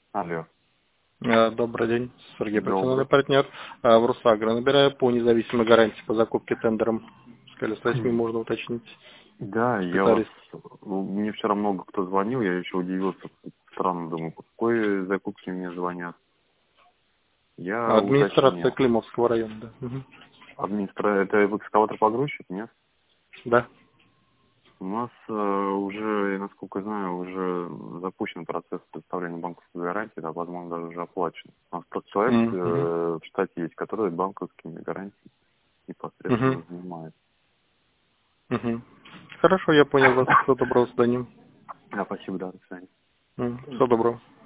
Алло. Добрый день, Сергей, профессиональный Добрый. партнер в Русагро. Набираю по независимой гарантии по закупке тендером. Сказали, с 8 можно уточнить. Да, я вас... Специалист. Мне вчера много кто звонил, я еще удивился. Странно, думаю, по какой закупке мне звонят. Я Администрация уточнил. Климовского района, да. Мгм. Это экскаватор-погрузчик, нет? Да. У нас уже, насколько знаю, уже запущен процесс предоставления банковской гарантии, да, возможно, даже уже оплачен. У нас просто человек Мгм. в штате есть, который банковскими гарантиями Мгм. непосредственно занимается. Мгм. Хорошо, я понял вас. Всего доброго, с свиданием. Да, спасибо, да, до свидания. Всего доброго.